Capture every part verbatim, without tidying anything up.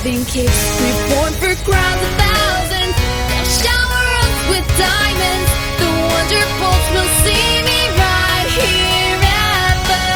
having kicks. We're born for crowds of thousands. They'll shower us with diamonds. The wonderfuls will see me right here at the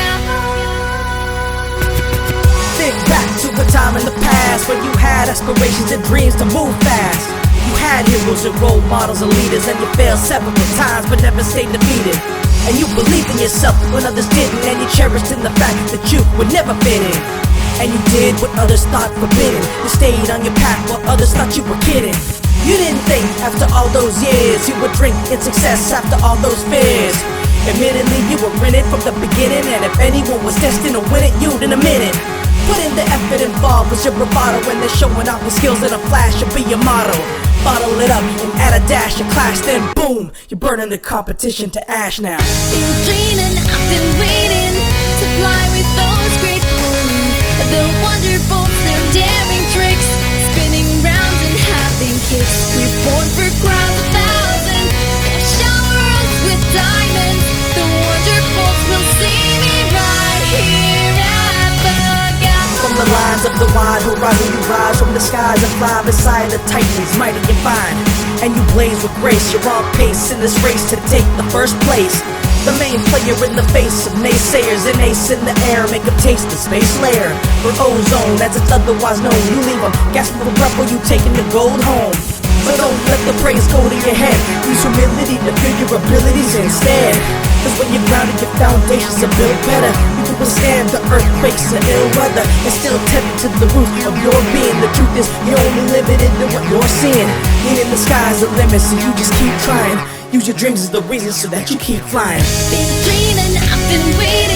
gap. Think back to a time in the past when you had aspirations and dreams to move fast. You had heroes and role models and leaders, and you failed several times but never stayed defeated. And you believed in yourself when others didn't, and you cherished in the fact that you would never fit in. And you did what others thought forbidden. You stayed on your path while others thought you were kidding. You didn't think after all those years you would drink in success after all those fears. Admittedly, you were in it from the beginning, and if anyone was destined to win it, you'd in a minute. Put in the effort involved was your bravado, and then showing off your skills in a flash should be your motto. Bottle it up and add a dash of clash, then boom, you're burning the competition to ash now. Been dreaming, I've been waiting to fly with those great balloons. The wonderfuls, their daring tricks, spinning round and having kicks. We're born for crowds of thousands. They'll shower us with diamonds. The wonderfuls will see me right here at the gap. From the lines of the wide horizon, you rise from the skies and fly beside the titans, mighty and fine. And you blaze with grace, you're on pace in this race to take the first place. The main player in the face of naysayers, an ace in the air, make them taste the space layer. For ozone, as it's otherwise known, you leave them gasping for breath while you taking the gold home. But don't let the praise go to your head, use humility to feel your abilities instead. Cause when you're grounded, your foundations are built better. You can withstand the earthquakes and ill weather, and still tap to the roots of your being. The truth is, you're only limited to what you're seeing. Meaning the sky's the limit, so you just keep trying. Use your dreams as the reason so that you keep flying. Been dreaming, I've been waiting